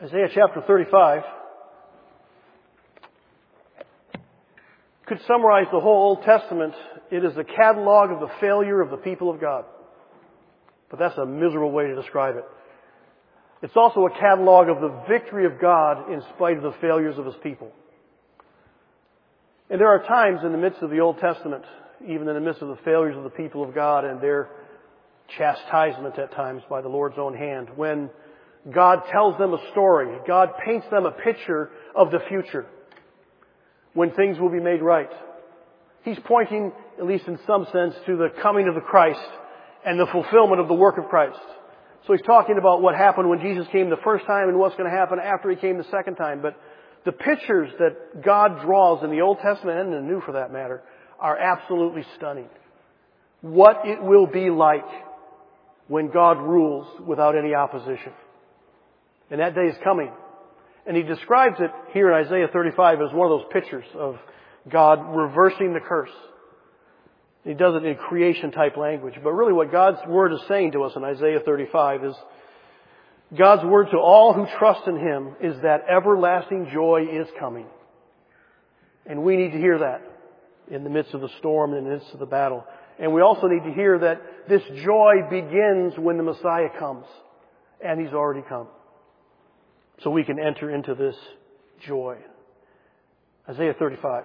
Isaiah chapter 35 could summarize the whole Old Testament. It is a catalog of the failure of the people of God. But that's a miserable way to describe it. It's also a catalog of the victory of God in spite of the failures of His people. And there are times in the midst of the Old Testament, even in the midst of the failures of the people of God and their chastisement at times by the Lord's own hand, when God tells them a story, God paints them a picture of the future, when things will be made right. He's pointing, at least in some sense, to the coming of the Christ and the fulfillment of the work of Christ. So He's talking about what happened when Jesus came the first time and what's going to happen after He came the second time. But the pictures that God draws in the Old Testament and in the New for that matter are absolutely stunning. What it will be like when God rules without any opposition. And that day is coming. And He describes it here in Isaiah 35 as one of those pictures of God reversing the curse. He does it in creation type language. But really what God's Word is saying to us in Isaiah 35 is God's word to all who trust in Him is that everlasting joy is coming. And we need to hear that in the midst of the storm, in the midst of the battle. And we also need to hear that this joy begins when the Messiah comes. And He's already come. So we can enter into this joy. Isaiah 35.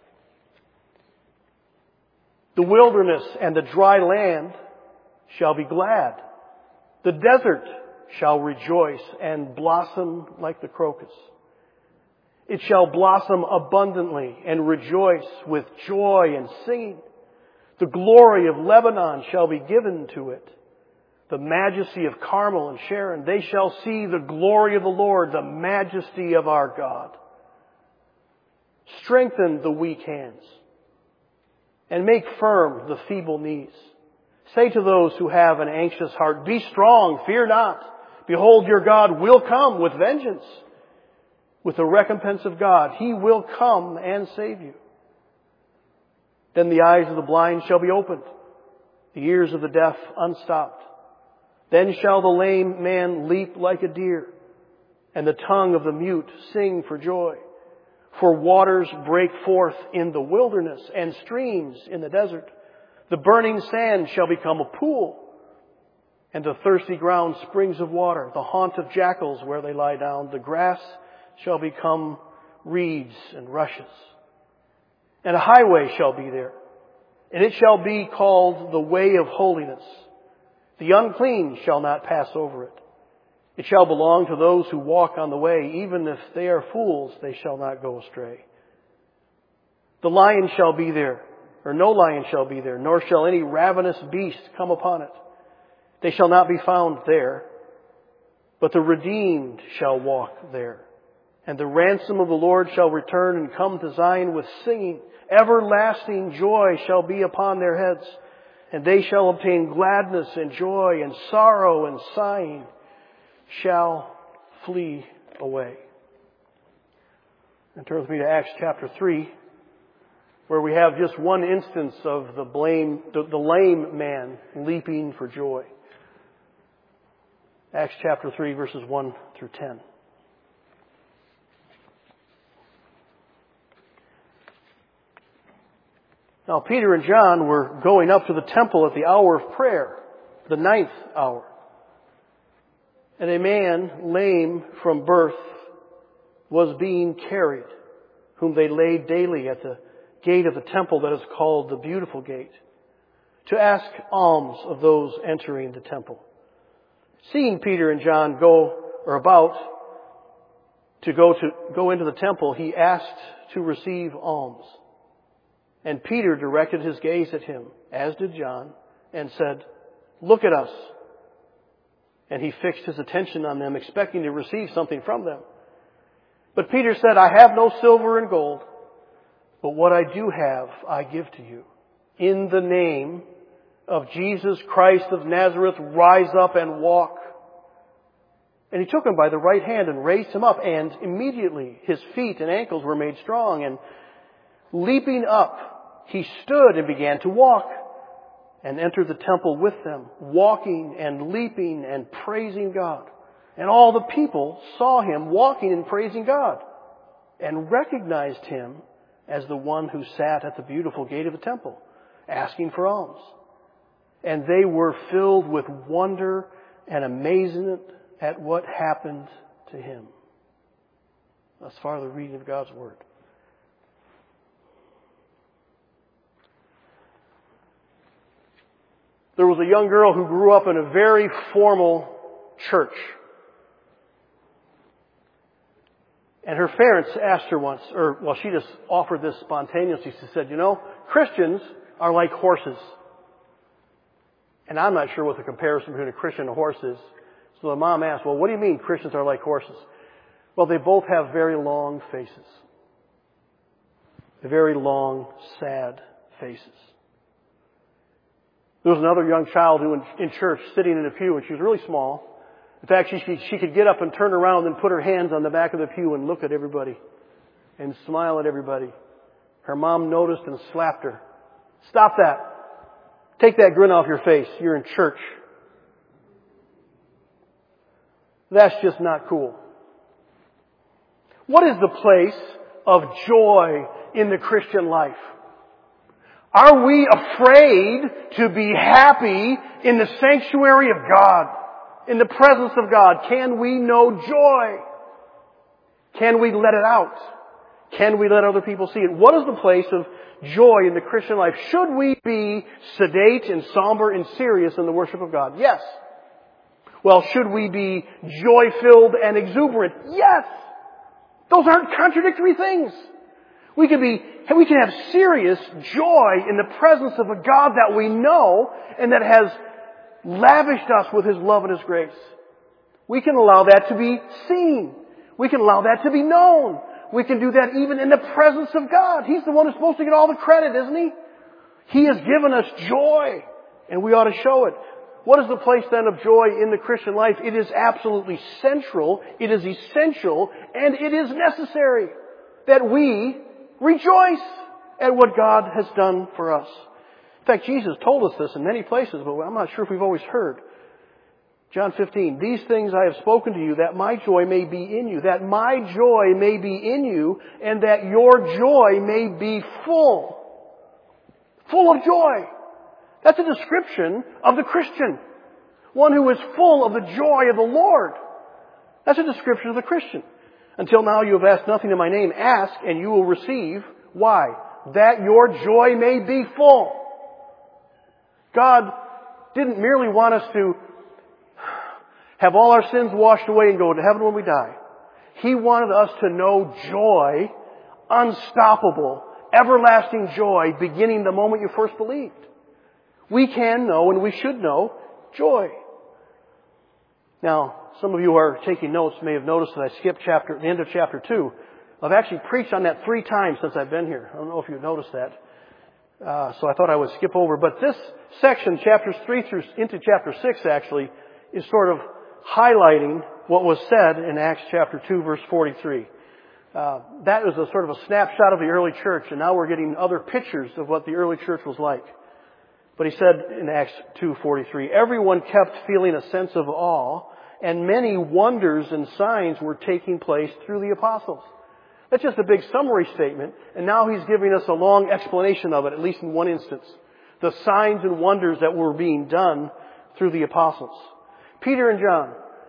The wilderness and the dry land shall be glad. The desert shall rejoice and blossom like the crocus. It shall blossom abundantly and rejoice with joy and singing. The glory of Lebanon shall be given to it. The majesty of Carmel and Sharon. They shall see the glory of the Lord, the majesty of our God. Strengthen the weak hands and make firm the feeble knees. Say to those who have an anxious heart, be strong, fear not. Behold, your God will come with vengeance. With the recompense of God, He will come and save you. Then the eyes of the blind shall be opened, the ears of the deaf unstopped. Then shall the lame man leap like a deer, and the tongue of the mute sing for joy. For waters break forth in the wilderness, and streams in the desert. The burning sand shall become a pool, and the thirsty ground springs of water. The haunt of jackals where they lie down. The grass shall become reeds and rushes. And a highway shall be there, and it shall be called the way of holiness. The unclean shall not pass over it. It shall belong to those who walk on the way. Even if they are fools, they shall not go astray. The lion shall be there, or no lion shall be there, nor shall any ravenous beast come upon it. They shall not be found there, but the redeemed shall walk there. And the ransom of the Lord shall return and come to Zion with singing. Everlasting joy shall be upon their heads, and they shall obtain gladness and joy, and sorrow and sighing shall flee away. And turn with me to Acts chapter 3, where we have just one instance of the lame man leaping for joy. Acts chapter 3, verses 1 through 10. Now, Peter and John were going up to the temple at the hour of prayer, the 9th hour. And a man lame from birth was being carried, whom they laid daily at the gate of the temple that is called the Beautiful Gate, to ask alms of those entering the temple. Seeing Peter and John go into the temple, he asked to receive alms. And Peter directed his gaze at him, as did John, and said, "Look at us." And he fixed his attention on them, expecting to receive something from them. But Peter said, "I have no silver and gold, but what I do have, I give to you. In the name of Jesus Christ of Nazareth, rise up and walk." And he took him by the right hand and raised him up, and immediately his feet and ankles were made strong. And leaping up, he stood and began to walk, and entered the temple with them, walking and leaping and praising God. And all the people saw him walking and praising God, and recognized him as the one who sat at the beautiful gate of the temple, asking for alms. And they were filled with wonder and amazement at what happened to him. Thus far, the reading of God's Word. There was a young girl who grew up in a very formal church. And her parents asked her once, she just offered this spontaneously. She said, Christians are like horses. And I'm not sure what the comparison between a Christian and a horse is. So the mom asked, well, what do you mean Christians are like horses? Well, they both have very long faces. Very long, sad faces. There was another young child who in church sitting in a pew, and she was really small. In fact, she could get up and turn around and put her hands on the back of the pew and look at everybody and smile at everybody. Her mom noticed and slapped her. Stop that. Take that grin off your face. You're in church. That's just not cool. What is the place of joy in the Christian life? Are we afraid to be happy in the sanctuary of God, in the presence of God? Can we know joy? Can we let it out? Can we let other people see it? What is the place of joy in the Christian life? Should we be sedate and somber and serious in the worship of God? Yes. Well, should we be joy-filled and exuberant? Yes. Those aren't contradictory things. We can have serious joy in the presence of a God that we know and that has lavished us with His love and His grace. We can allow that to be seen. We can allow that to be known. We can do that even in the presence of God. He's the one who's supposed to get all the credit, isn't He? He has given us joy, and we ought to show it. What is the place then of joy in the Christian life? It is absolutely central, it is essential, and it is necessary that we rejoice at what God has done for us. In fact, Jesus told us this in many places, but I'm not sure if we've always heard. John 15, these things I have spoken to you, that my joy may be in you, that my joy may be in you, and that your joy may be full. Full of joy. That's a description of the Christian. One who is full of the joy of the Lord. That's a description of the Christian. Until now you have asked nothing in my name. Ask and you will receive. Why? That your joy may be full. God didn't merely want us to have all our sins washed away and go to heaven when we die. He wanted us to know joy, unstoppable, everlasting joy, beginning the moment you first believed. We can know and we should know joy. Now, some of you who are taking notes may have noticed that I skipped the end of chapter 2. I've actually preached on that 3 times since I've been here. I don't know if you've noticed that. So I thought I would skip over. But this section, chapters 3 through into chapter 6 actually, is sort of highlighting what was said in Acts chapter 2 verse 43. That was a sort of a snapshot of the early church, and now we're getting other pictures of what the early church was like. But he said in Acts 2:43, everyone kept feeling a sense of awe, and many wonders and signs were taking place through the apostles. That's just a big summary statement, and now he's giving us a long explanation of it, at least in one instance. The signs and wonders that were being done through the apostles. Peter and John,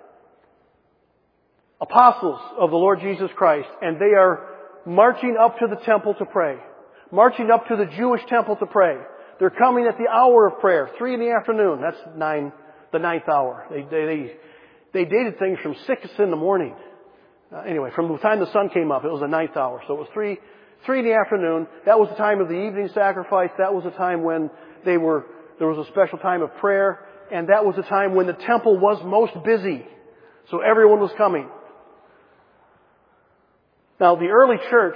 apostles of the Lord Jesus Christ, and they are marching up to the temple to pray. Marching up to the Jewish temple to pray. They're coming at the hour of prayer, 3 in the afternoon. That's the 9th hour. They dated things from 6 in the morning. Anyway, from the time the sun came up, it was the 9th hour. So it was 3 in the afternoon. That was the time of the evening sacrifice. That was the time when there was a special time of prayer. And that was the time when the temple was most busy. So everyone was coming. Now, the early church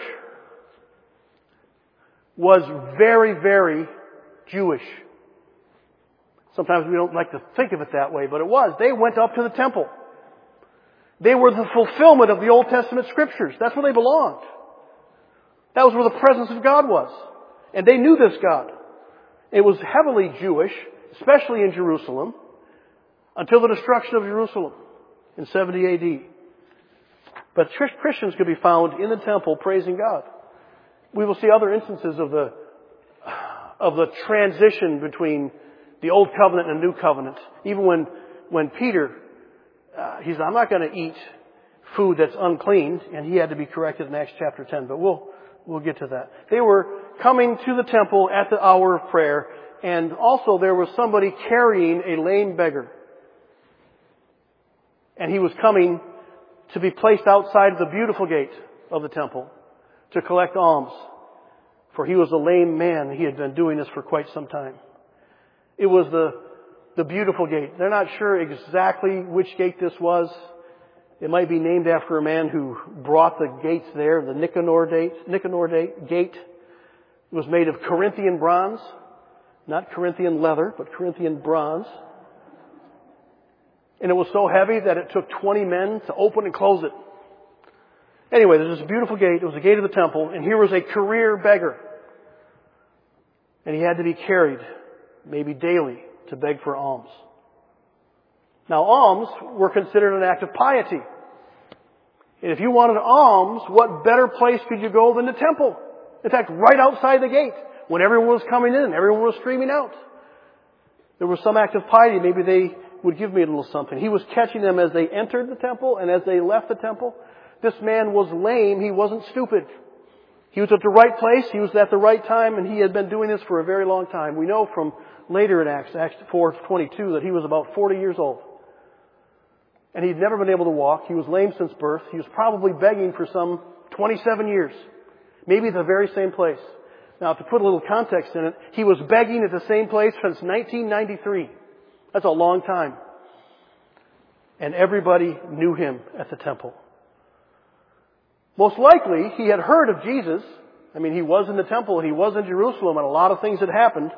was very, very Jewish. Sometimes we don't like to think of it that way, but it was. They went up to the temple. They were the fulfillment of the Old Testament scriptures. That's where they belonged. That was where the presence of God was. And they knew this God. It was heavily Jewish, especially in Jerusalem, until the destruction of Jerusalem in 70 A.D. But Christians could be found in the temple praising God. We will see other instances of the transition between the Old Covenant and the New Covenant. Even when Peter, he said, I'm not going to eat food that's unclean, and he had to be corrected in Acts chapter 10. But we'll get to that. They were coming to the temple at the hour of prayer, and also there was somebody carrying a lame beggar. And he was coming to be placed outside the beautiful gate of the temple to collect alms. For he was a lame man. He had been doing this for quite some time. It was the beautiful gate. They're not sure exactly which gate this was. It might be named after a man who brought the gates there, the Nicanor gate. It was made of Corinthian bronze. Not Corinthian leather, but Corinthian bronze. And it was so heavy that it took 20 men to open and close it. Anyway, there's this beautiful gate. It was the gate of the temple. And here was a career beggar. And he had to be carried, maybe daily, to beg for alms. Now, alms were considered an act of piety. And if you wanted alms, what better place could you go than the temple? In fact, right outside the gate, when everyone was coming in, everyone was streaming out. There was some act of piety. Maybe they would give me a little something. He was catching them as they entered the temple and as they left the temple. This man was lame. He wasn't stupid. He was at the right place. He was at the right time, and he had been doing this for a very long time. We know from later in Acts 4:22, that he was about 40 years old. And he'd never been able to walk. He was lame since birth. He was probably begging for some 27 years. Maybe the very same place. Now, to put a little context in it, he was begging at the same place since 1993. That's a long time. And everybody knew him at the temple. Most likely, he had heard of Jesus. I mean, he was in the temple, he was in Jerusalem, and a lot of things had happened.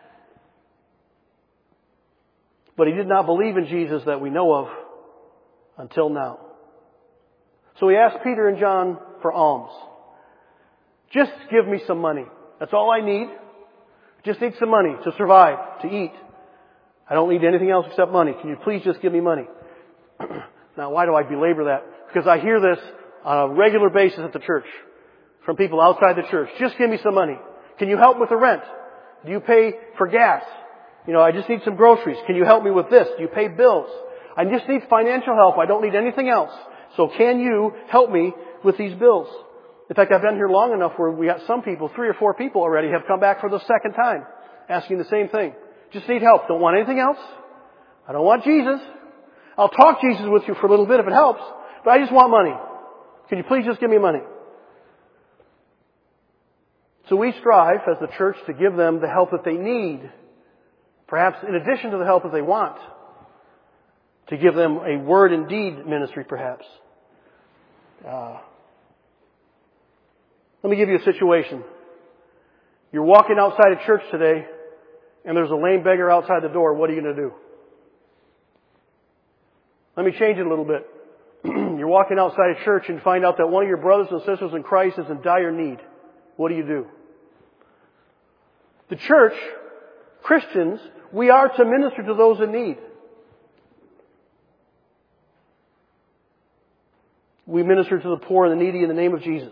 But he did not believe in Jesus that we know of until now. So he asked Peter and John for alms. Just give me some money. That's all I need. Just need some money to survive, to eat. I don't need anything else except money. Can you please just give me money? Now, why do I belabor that? Because I hear this on a regular basis at the church from people outside the church. Just give me some money. Can you help with the rent? Do you pay for gas? I just need some groceries. Can you help me with this? Do you pay bills? I just need financial help. I don't need anything else. So can you help me with these bills? In fact, I've been here long enough where we got some people, 3 or 4 people already, have come back for the second time asking the same thing. Just need help. Don't want anything else. I don't want Jesus. I'll talk Jesus with you for a little bit if it helps, but I just want money. Can you please just give me money? So we strive as the church to give them the help that they need, perhaps in addition to the help that they want, to give them a word and deed ministry perhaps. Let me give you a situation. You're walking outside of church today, and there's a lame beggar outside the door. What are you going to do? Let me change it a little bit. You're walking outside of church and find out that one of your brothers and sisters in Christ is in dire need. What do? The church, Christians, we are to minister to those in need. We minister to the poor and the needy in the name of Jesus.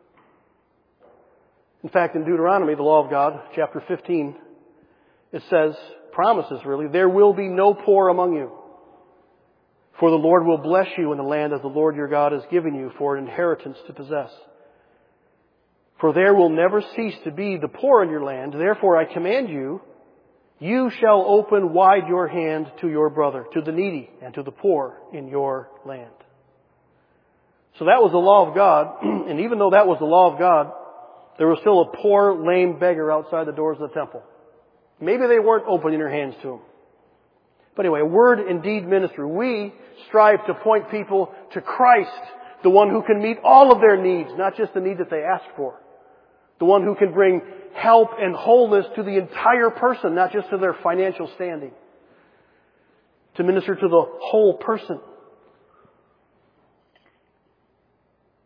In fact, in Deuteronomy, the law of God, chapter 15, it says, promises really, there will be no poor among you. For the Lord will bless you in the land that the Lord your God has given you for an inheritance to possess. For there will never cease to be the poor in your land. Therefore I command you, you shall open wide your hand to your brother, to the needy, and to the poor in your land. So that was the law of God. And even though that was the law of God, there was still a poor, lame beggar outside the doors of the temple. Maybe they weren't opening their hands to him. But anyway, a word and deed ministry. We strive to point people to Christ, the one who can meet all of their needs, not just the need that they ask for. The one who can bring help and wholeness to the entire person, not just to their financial standing. To minister to the whole person.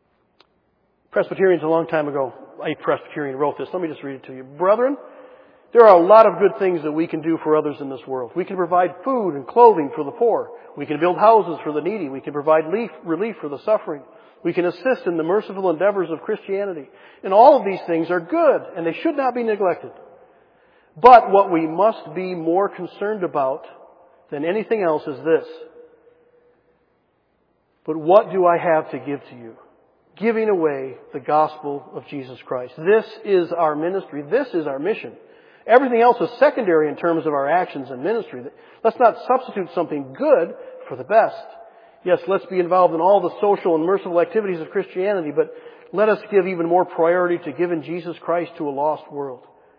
Presbyterians a long time ago, a Presbyterian wrote this. Let me just read it to you. Brethren, There are a lot of good things that we can do for others in this world. We can provide food and clothing for the poor. We can build houses for the needy. We can provide relief for the suffering. We can assist in the merciful endeavors of Christianity. And all of these things are good, and they should not be neglected. But what we must be more concerned about than anything else is this. But what do I have to give to you? Giving away the gospel of Jesus Christ. This is our ministry. This is our mission. Everything else is secondary in terms of our actions and ministry. Let's not substitute something good for the best. Yes, let's be involved in all the social and merciful activities of Christianity, but let us give even more priority to giving Jesus Christ to a lost world.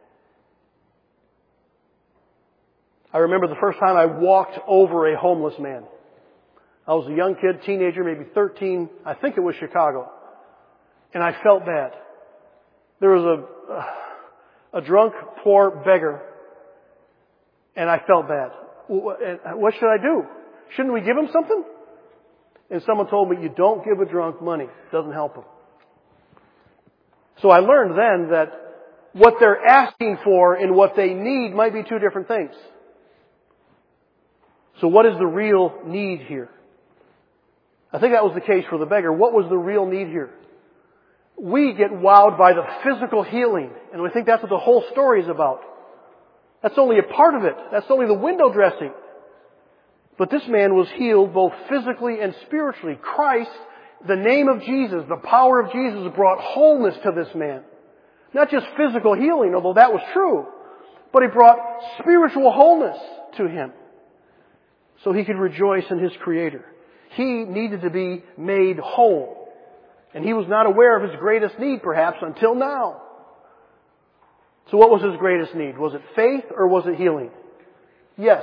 I remember the first time I walked over a homeless man. I was a young kid, teenager, maybe 13. I think it was Chicago. And I felt bad. There was a drunk, poor beggar. And I felt bad. What should I do? Shouldn't we give him something? And someone told me, you don't give a drunk money. It doesn't help him. So I learned then that what they're asking for and what they need might be two different things. So what is the real need here? I think that was the case for the beggar. What was the real need here? We get wowed by the physical healing, and we think that's what the whole story is about. That's only a part of it. That's only the window dressing. But this man was healed both physically and spiritually. Christ, the name of Jesus, the power of Jesus brought wholeness to this man. Not just physical healing, although that was true, but it brought spiritual wholeness to him so he could rejoice in his Creator. He needed to be made whole. And he was not aware of his greatest need, perhaps, until now. So what was his greatest need? Was it faith or was it healing? Yes.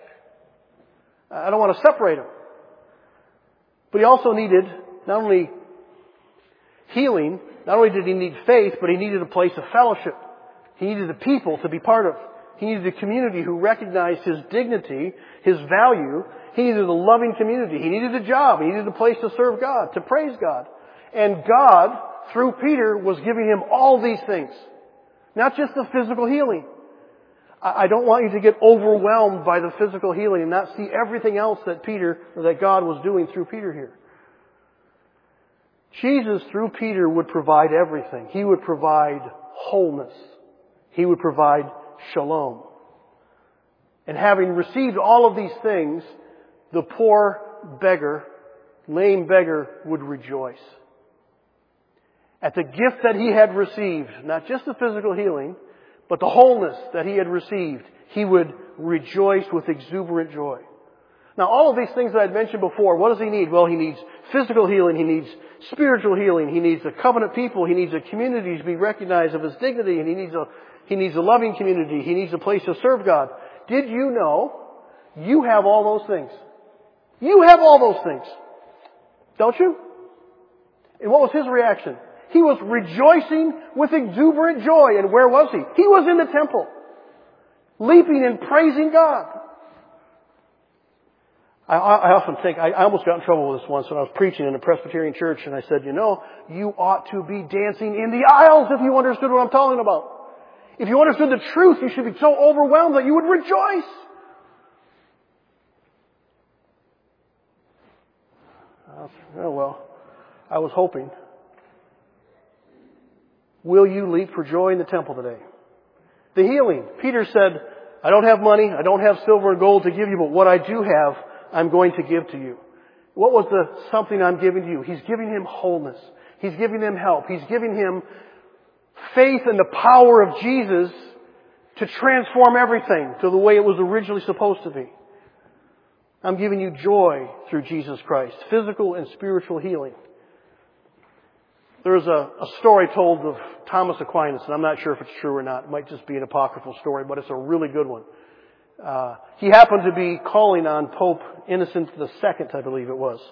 I don't want to separate them. But he also needed not only healing, not only did he need faith, but he needed a place of fellowship. He needed the people to be part of. He needed a community who recognized his dignity, his value. He needed a loving community. He needed a job. He needed a place to serve God, to praise God. And God, through Peter, was giving him all these things. Not just the physical healing. I don't want you to get overwhelmed by the physical healing and not see everything else that God was doing through Peter here. Jesus, through Peter, would provide everything. He would provide wholeness. He would provide shalom. And having received all of these things, the poor beggar, lame beggar, would rejoice at the gift that he had received, not just the physical healing, but the wholeness that he had received. He would rejoice with exuberant joy. Now, all of these things that I'd mentioned before, what does he need? Well, he needs physical healing. He needs spiritual healing. He needs a covenant people. He needs a community to be recognized of his dignity. And he needs a loving community. He needs a place to serve God. Did you know you have all those things? You have all those things. Don't you? And what was his reaction? He was rejoicing with exuberant joy. And where was he? He was in the temple, leaping and praising God. I often think, I almost got in trouble with this once when I was preaching in a Presbyterian church, and I said, you ought to be dancing in the aisles if you understood what I'm talking about. If you understood the truth, you should be so overwhelmed that you would rejoice. Well, I was hoping. Will you leap for joy in the temple today? The healing. Peter said, I don't have money, I don't have silver and gold to give you, but what I do have, I'm going to give to you. What was the something I'm giving to you? He's giving him wholeness. He's giving him help. He's giving him faith in the power of Jesus to transform everything to the way it was originally supposed to be. I'm giving you joy through Jesus Christ. Physical and spiritual healing. There's a story told of Thomas Aquinas, and I'm not sure if it's true or not. It might just be an apocryphal story, but it's a really good one. He happened to be calling on Pope Innocent II, I believe it was.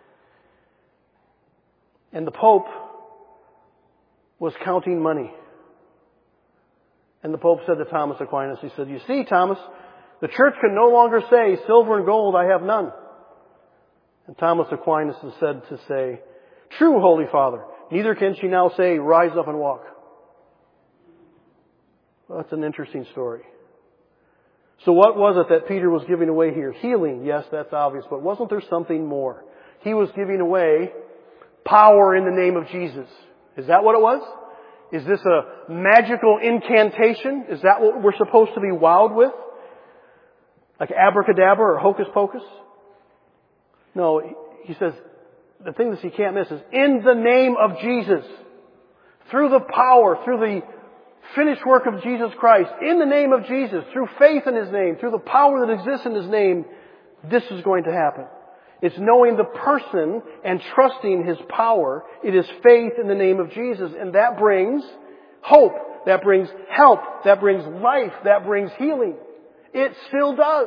And the Pope was counting money. And the Pope said to Thomas Aquinas, he said, you see, Thomas, the church can no longer say, silver and gold I have none. And Thomas Aquinas is said to say, true, Holy Father, neither can she now say, rise up and walk. Well, that's an interesting story. So what was it that Peter was giving away here? Healing, yes, that's obvious, but wasn't there something more? He was giving away power in the name of Jesus. Is that what it was? Is this a magical incantation? Is that what we're supposed to be wowed with? Like abracadabra or hocus pocus? No, he says, the thing that you can't miss is in the name of Jesus. Through the power, through the finished work of Jesus Christ, in the name of Jesus, through faith in His name, through the power that exists in His name, this is going to happen. It's knowing the person and trusting His power. It is faith in the name of Jesus. And that brings hope. That brings help. That brings life. That brings healing. It still does.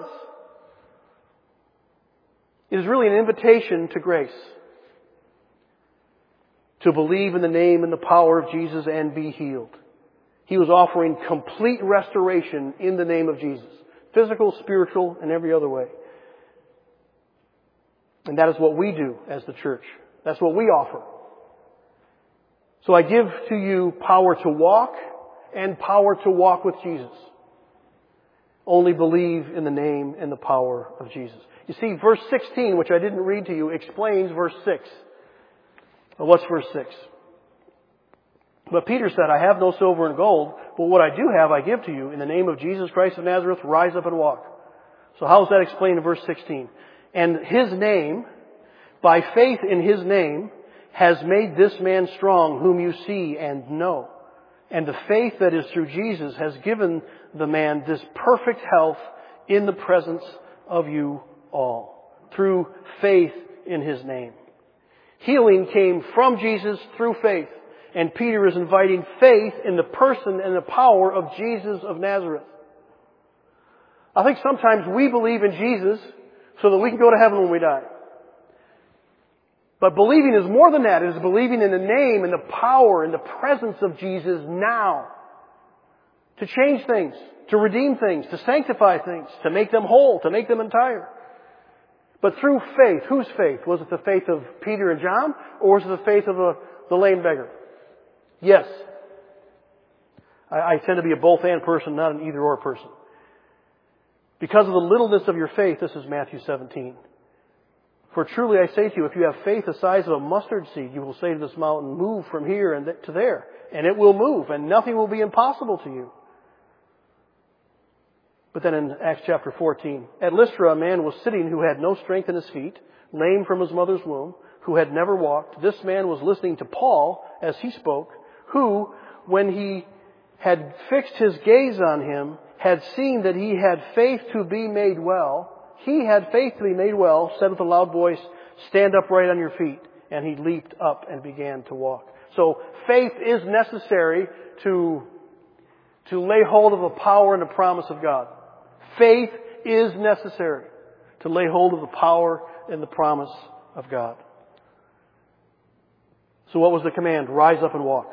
It is really an invitation to grace. To believe in the name and the power of Jesus and be healed. He was offering complete restoration in the name of Jesus. Physical, spiritual, and every other way. And that is what we do as the church. That's what we offer. So I give to you power to walk and power to walk with Jesus. Only believe in the name and the power of Jesus. You see, verse 16, which I didn't read to you, explains verse 6. Well, what's verse 6? But Peter said, I have no silver and gold, but what I do have I give to you. In the name of Jesus Christ of Nazareth, rise up and walk. So how is that explained in verse 16? And His name, by faith in His name, has made this man strong whom you see and know. And the faith that is through Jesus has given the man this perfect health in the presence of you all. Through faith in His name. Healing came from Jesus through faith. And Peter is inviting faith in the person and the power of Jesus of Nazareth. I think sometimes we believe in Jesus so that we can go to heaven when we die. But believing is more than that. It is believing in the name and the power and the presence of Jesus now. To change things, to redeem things, to sanctify things, to make them whole, to make them entire. But through faith, whose faith? Was it the faith of Peter and John? Or was it the faith of the lame beggar? Yes. I tend to be a both-and person, not an either-or person. Because of the littleness of your faith, this is Matthew 17. For truly I say to you, if you have faith the size of a mustard seed, you will say to this mountain, move from here and to there. And it will move, and nothing will be impossible to you. But then in Acts chapter 14, at Lystra a man was sitting who had no strength in his feet, lame from his mother's womb, who had never walked. This man was listening to Paul as he spoke, who, when he had fixed his gaze on him, had seen that he had faith to be made well. He had faith to be made well, said with a loud voice, stand upright on your feet. And he leaped up and began to walk. So faith is necessary to lay hold of the power and the promise of God. Faith is necessary to lay hold of the power and the promise of God. So what was the command? Rise up and walk.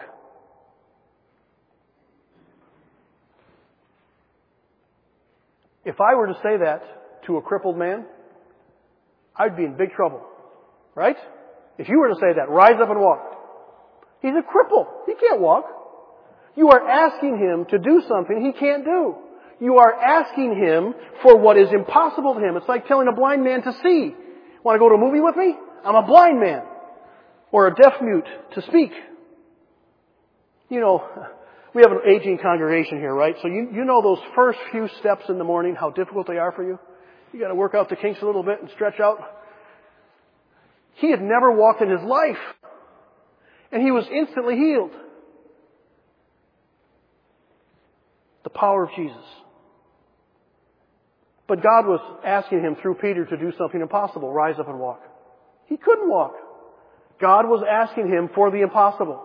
If I were to say that to a crippled man, I'd be in big trouble. Right? If you were to say that, rise up and walk. He's a cripple. He can't walk. You are asking him to do something he can't do. You are asking him for what is impossible to him. It's like telling a blind man to see. Want to go to a movie with me? I'm a blind man. Or a deaf mute to speak. You know, we have an aging congregation here, right? So you know those first few steps in the morning, how difficult they are for you? You got to work out the kinks a little bit and stretch out. He had never walked in his life. And he was instantly healed. The power of Jesus. But God was asking him through Peter to do something impossible. Rise up and walk. He couldn't walk. God was asking him for the impossible.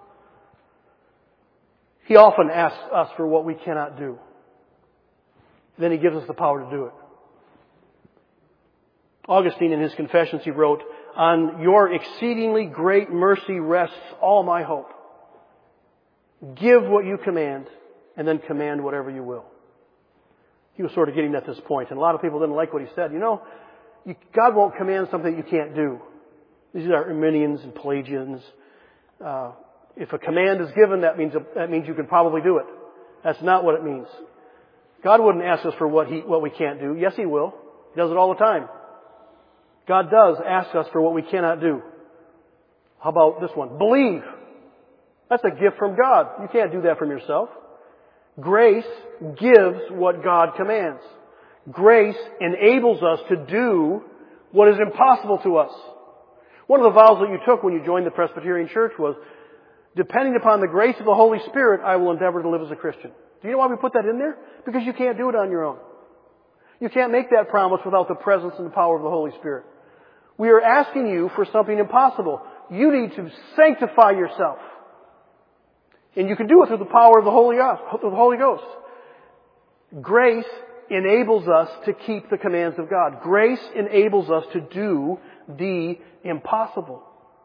He often asks us for what we cannot do. Then He gives us the power to do it. Augustine, in his Confessions, he wrote, "On your exceedingly great mercy rests all my hope. Give what you command, and then command whatever you will." He was sort of getting at this point, and a lot of people didn't like what he said. You know, God won't command something you can't do. These are Arminians and Pelagians. If a command is given, that means you can probably do it. That's not what it means. God wouldn't ask us for what we can't do. Yes, He will. He does it all the time. God does ask us for what we cannot do. How about this one? Believe. That's a gift from God. You can't do that from yourself. Grace gives what God commands. Grace enables us to do what is impossible to us. One of the vows that you took when you joined the Presbyterian Church was, depending upon the grace of the Holy Spirit, I will endeavor to live as a Christian. Do you know why we put that in there? Because you can't do it on your own. You can't make that promise without the presence and the power of the Holy Spirit. We are asking you for something impossible. You need to sanctify yourself. And you can do it through the power of the Holy Ghost. Grace enables us to keep the commands of God. Grace enables us to do the impossible.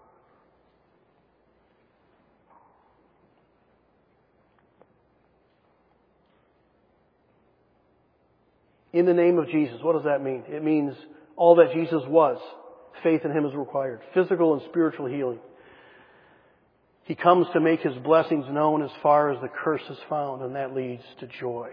In the name of Jesus, what does that mean? It means all that Jesus was. Faith in Him is required. Physical and spiritual healing. He comes to make His blessings known as far as the curse is found, and that leads to joy.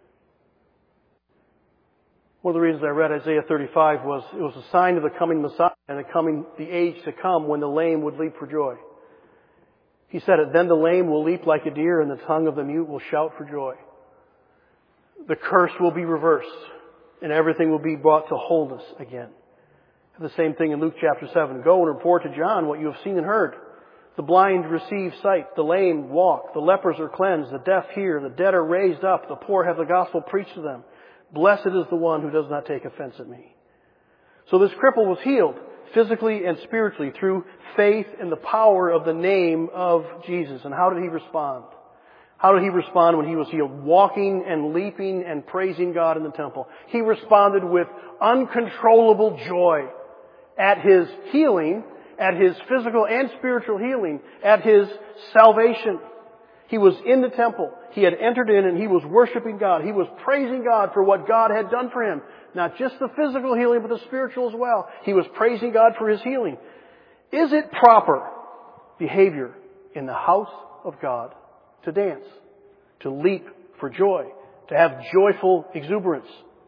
One of the reasons I read Isaiah 35 was it was a sign of the coming Messiah and the age to come when the lame would leap for joy. He said it, then the lame will leap like a deer and the tongue of the mute will shout for joy. The curse will be reversed and everything will be brought to wholeness again. The same thing in Luke chapter 7. Go and report to John what you have seen and heard. The blind receive sight, the lame walk, the lepers are cleansed, the deaf hear, the dead are raised up, the poor have the gospel preached to them. Blessed is the one who does not take offense at me. So this cripple was healed physically and spiritually through faith in the power of the name of Jesus. And how did he respond? How did he respond when he was healed? Walking and leaping and praising God in the temple. He responded with uncontrollable joy at his healing, at his physical and spiritual healing, at his salvation. He was in the temple. He had entered in and he was worshiping God. He was praising God for what God had done for him. Not just the physical healing, but the spiritual as well. He was praising God for his healing. Is it proper behavior in the house of God to dance, to leap for joy, to have joyful exuberance?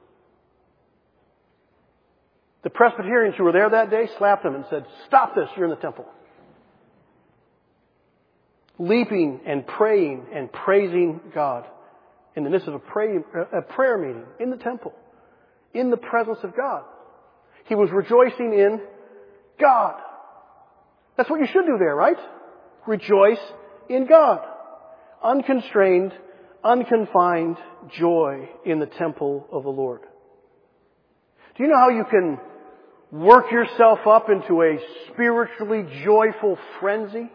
The Presbyterians who were there that day slapped him and said, "Stop this, you're in the temple." Leaping and praying and praising God in the midst of a prayer meeting in the temple, in the presence of God. He was rejoicing in God. That's what you should do there, right? Rejoice in God. Unconstrained, unconfined joy in the temple of the Lord. Do you know how you can work yourself up into a spiritually joyful frenzy?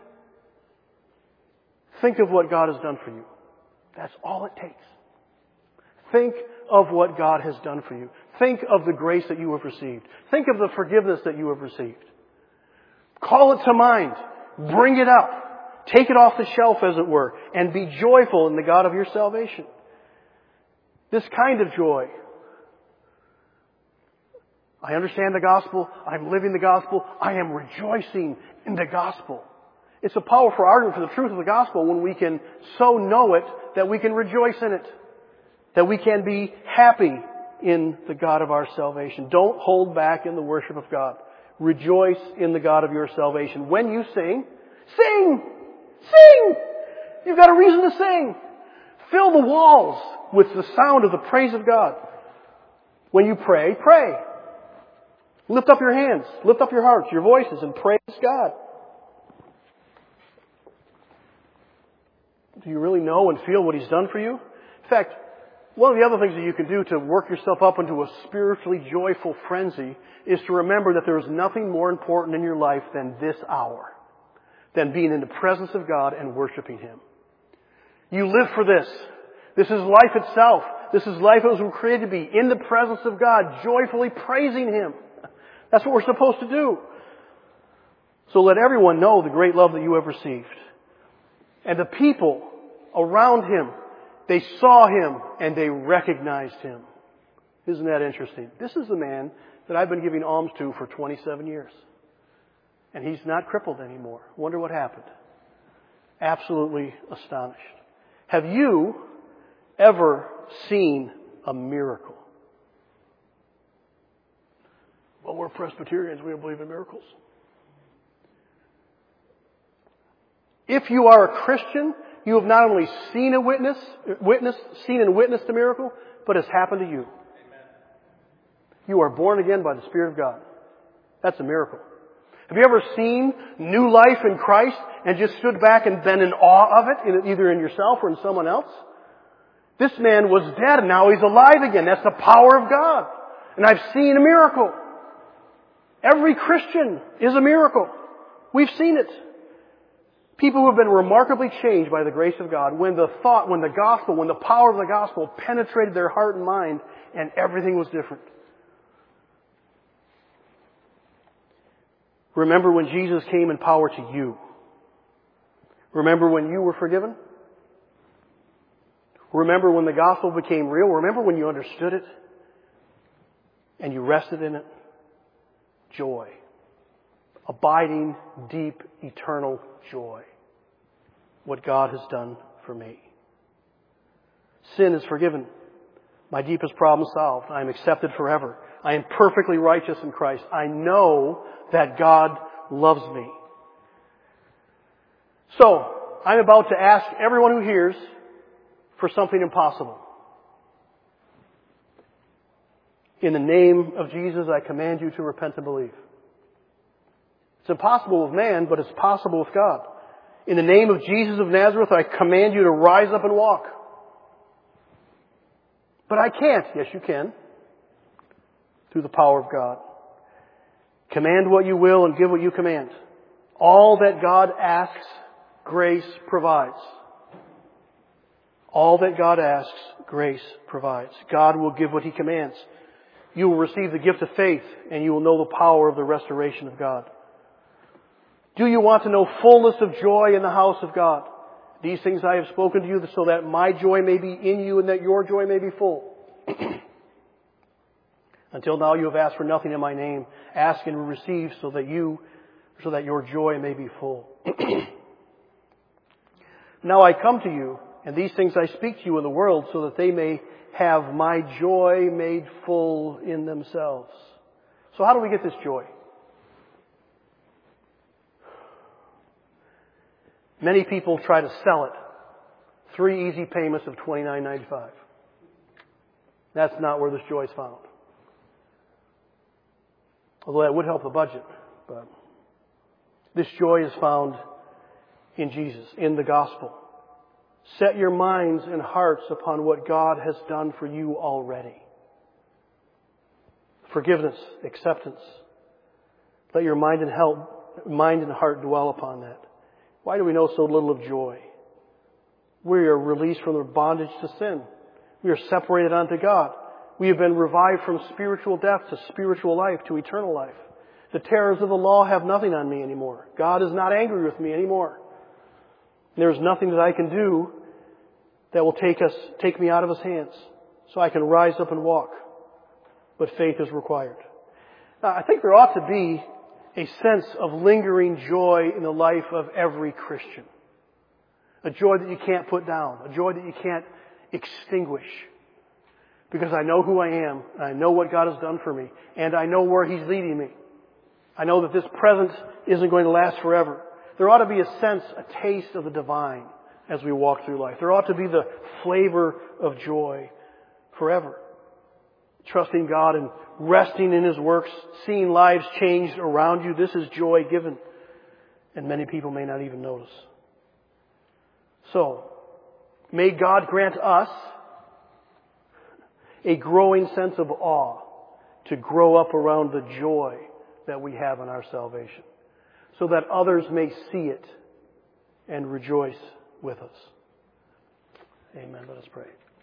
Think of what God has done for you. That's all it takes. Think of what God has done for you. Think of the grace that you have received. Think of the forgiveness that you have received. Call it to mind. Bring it up. Take it off the shelf, as it were, and be joyful in the God of your salvation. This kind of joy. I understand the gospel. I'm living the gospel. I am rejoicing in the gospel. It's a powerful argument for the truth of the gospel when we can so know it that we can rejoice in it. That we can be happy in the God of our salvation. Don't hold back in the worship of God. Rejoice in the God of your salvation. When you sing, sing! Sing! You've got a reason to sing. Fill the walls with the sound of the praise of God. When you pray, pray. Lift up your hands, lift up your hearts, your voices, and praise God. Do you really know and feel what He's done for you? In fact, one of the other things that you can do to work yourself up into a spiritually joyful frenzy is to remember that there is nothing more important in your life than this hour, than being in the presence of God and worshiping Him. You live for this. This is life itself. This is life as we were created to be, in the presence of God, joyfully praising Him. That's what we're supposed to do. So let everyone know the great love that you have received. And the people around Him, they saw Him and they recognized Him. Isn't that interesting? This is the man that I've been giving alms to for 27 years. And he's not crippled anymore. Wonder what happened. Absolutely astonished. Have you ever seen a miracle? Well, we're Presbyterians. We don't believe in miracles. If you are a Christian, you have not only seen and witnessed a miracle, but it's happened to you. You are born again by the Spirit of God. That's a miracle. Have you ever seen new life in Christ and just stood back and been in awe of it, either in yourself or in someone else? This man was dead and now he's alive again. That's the power of God. And I've seen a miracle. Every Christian is a miracle. We've seen it. People who have been remarkably changed by the grace of God when the power of the gospel penetrated their heart and mind and everything was different. Remember when Jesus came in power to you. Remember when you were forgiven. Remember when the gospel became real. Remember when you understood it and you rested in it. Joy. Abiding, deep, eternal joy. What God has done for me. Sin is forgiven. My deepest problem solved. I am accepted forever. I am perfectly righteous in Christ. I know that God loves me. So, I'm about to ask everyone who hears for something impossible. In the name of Jesus, I command you to repent and believe. It's impossible with man, but it's possible with God. In the name of Jesus of Nazareth, I command you to rise up and walk. But I can't. Yes, you can. Through the power of God. Command what you will and give what you command. All that God asks, grace provides. All that God asks, grace provides. God will give what He commands. You will receive the gift of faith and you will know the power of the restoration of God. Do you want to know fullness of joy in the house of God? These things I have spoken to you so that my joy may be in you and that your joy may be full. Until now you have asked for nothing in my name. Ask and receive so that your joy may be full. Now I come to you, and these things I speak to you in the world so that they may have my joy made full in themselves. So how do we get this joy? Many people try to sell it. 3 easy payments of $29.95. That's not where this joy is found. Although that would help the budget. But this joy is found in Jesus, in the gospel. Set your minds and hearts upon what God has done for you already. Forgiveness, acceptance. Let your mind and heart dwell upon that. Why do we know so little of joy? We are released from the bondage to sin. We are separated unto God. We have been revived from spiritual death to spiritual life, to eternal life. The terrors of the law have nothing on me anymore. God is not angry with me anymore. There is nothing that I can do that will take me out of His hands. So I can rise up and walk. But faith is required. Now, I think there ought to be a sense of lingering joy in the life of every Christian. A joy that you can't put down. A joy that you can't extinguish. Because I know who I am, and I know what God has done for me, and I know where He's leading me. I know that this present isn't going to last forever. There ought to be a sense, a taste of the divine as we walk through life. There ought to be the flavor of joy forever. Trusting God and resting in His works, seeing lives changed around you. This is joy given. And many people may not even notice. So, may God grant us a growing sense of awe to grow up around the joy that we have in our salvation, so that others may see it and rejoice with us. Amen. Let us pray.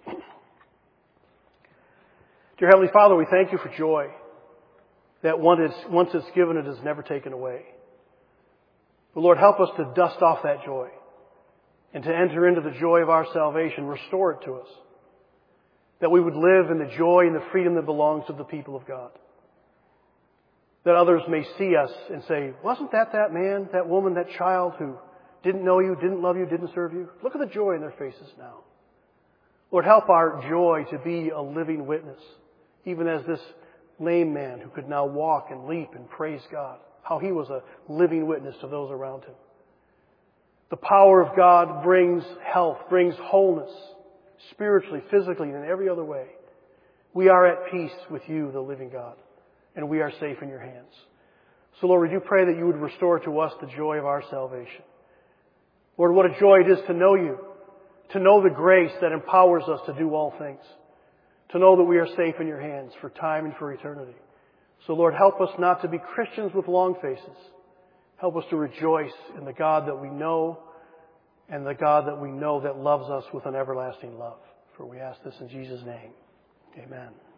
Dear Heavenly Father, we thank You for joy that once it's given, it is never taken away. But Lord, help us to dust off that joy and to enter into the joy of our salvation. Restore it to us. That we would live in the joy and the freedom that belongs to the people of God. That others may see us and say, wasn't that man, that woman, that child who didn't know You, didn't love You, didn't serve You? Look at the joy in their faces now. Lord, help our joy to be a living witness, even as this lame man who could now walk and leap and praise God, how he was a living witness to those around him. The power of God brings health, brings wholeness, spiritually, physically, and in every other way. We are at peace with you, the living God, and we are safe in your hands. So, Lord, we do pray that you would restore to us the joy of our salvation. Lord, what a joy it is to know you, to know the grace that empowers us to do all things, to know that we are safe in your hands for time and for eternity. So, Lord, help us not to be Christians with long faces. Help us to rejoice in the God that we know and the God that we know that loves us with an everlasting love. For we ask this in Jesus' name. Amen.